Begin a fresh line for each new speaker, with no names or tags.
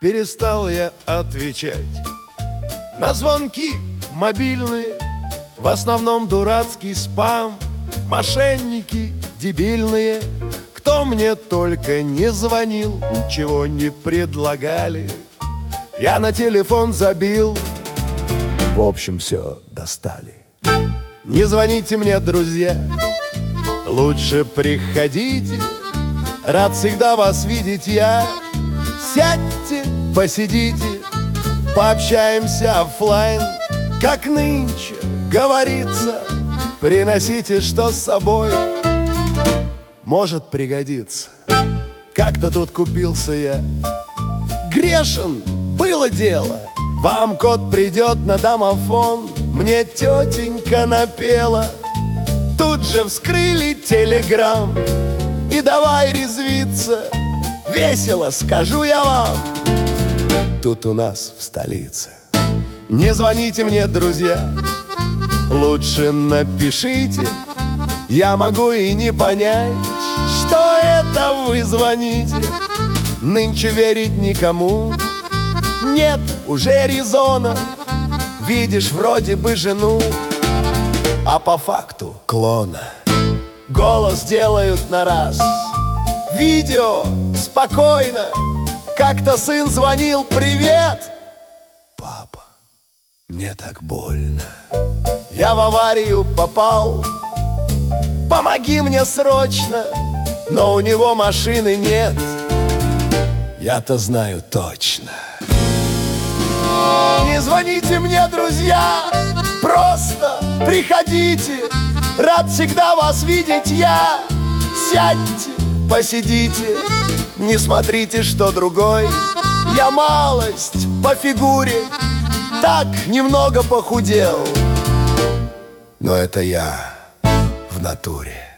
Перестал я отвечать на звонки мобильные, в основном дурацкий спам, мошенники дебильные. Кто мне только не звонил, ничего не предлагали, я на телефон забил. В общем, все достали. Не звоните мне, друзья, лучше приходите, рад всегда вас видеть я. Сядьте, посидите, пообщаемся оффлайн, как нынче говорится. Приносите, что с собой может пригодиться. Как-то тут купился я, грешен, было дело. Вам код придет на домофон, мне тетенька напела. Тут же вскрыли телеграм и давай резвиться. Весело, скажу я вам, тут у нас в столице. Не звоните мне, друзья, лучше напишите. Я могу и не понять, что это вы звоните. Нынче верить никому нет уже резона. Видишь вроде бы жену, а по факту клона. Голос делают на раз, видео спокойно. Как-то сын звонил: привет, папа, мне так больно, я в аварию попал, помоги мне срочно. Но у него машины нет, я-то знаю точно. Не звоните мне, друзья, просто приходите, рад всегда вас видеть я. Сядьте, посидите, не смотрите, что другой. Я малость по фигуре, так немного похудел, но это я в натуре.